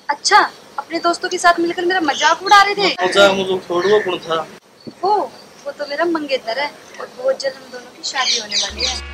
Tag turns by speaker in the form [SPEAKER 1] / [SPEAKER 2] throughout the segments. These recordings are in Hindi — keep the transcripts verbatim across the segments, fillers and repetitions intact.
[SPEAKER 1] अच्छा, अपने दोस्तों के साथ मिलकर मेरा मजाक उड़ा रहे थे।
[SPEAKER 2] अच्छा, मुझे छोड़ो कौन था?
[SPEAKER 1] ओ, वो तो मेरा मंगेतर है और बहुत जल्द हम दोनों की शादी होने वाली है।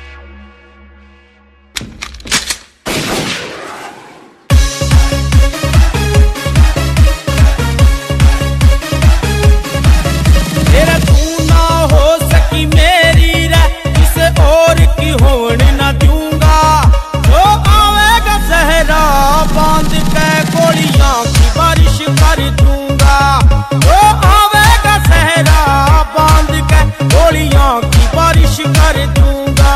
[SPEAKER 3] तेरा तू ना हो सकी मेरी रे, किसे और की होने ना दूंगा। जो आवेगा सहरा बांध के गोलियां की बारिश कर दूंगा। जो आवेगा सहरा बांध के गोलियां की बारिश कर दूंगा।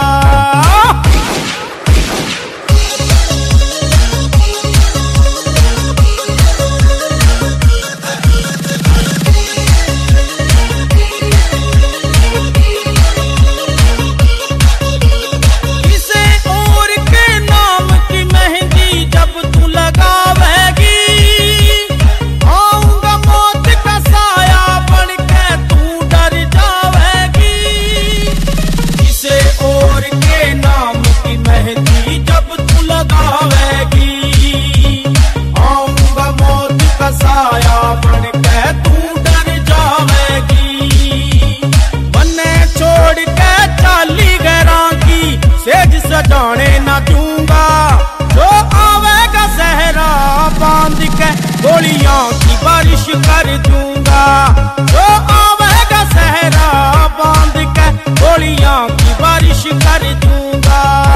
[SPEAKER 3] साया बन के तू डर जावेगी। मन्ने छोड़ के चाली गैरां की सेज सजाने न दूंगा। जो आवेगा सहरा बांध के गोलियां की बारिश कर दूंगा। जो आवेगा सहरा बांध के गोलियां की बारिश कर दूंगा।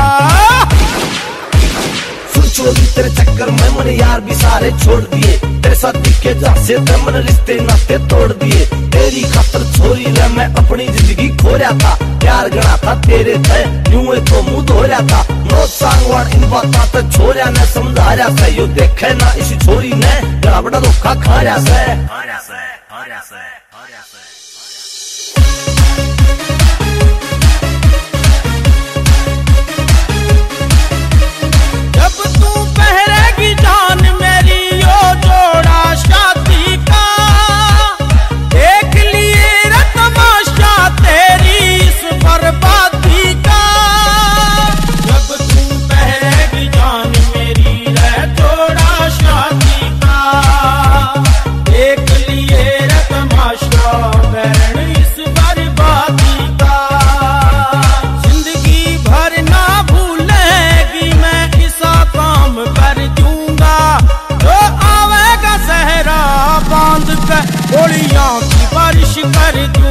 [SPEAKER 4] चोरी तेरे चक्कर में मन यार भी सारे छोड़ दिए। तेरे साथ दिखे जासे ते मन रिश्ते नाते तोड़ दिए। तेरी खातर छोरी रे मैं अपनी जिंदगी खो रहा था। प्यार गणा था तेरे ते यूं तो मुंह धो रहा था। नो सांगवान इन बातों ते छोरिया ने समझा रहा से। यो देखे ना इस छोरी ने बड़ा बड़ा धोखा खा रहा से।
[SPEAKER 3] जब तू पहरेगी जान मेरी यो जोड़ा शादी का, देख लिए रे तमाशा तेरी इस बर्बादी का। जब तू पहरेगी जान मेरी रे जोड़ा शादी का, देख लिए रे तमाशा बहन इस बर्बादी का। जिंदगी भर ना भूलेगी मैं काम कर दूंगा। जो आवेगा सहरा बांध के गोलियां की बारिश कर दूंगा।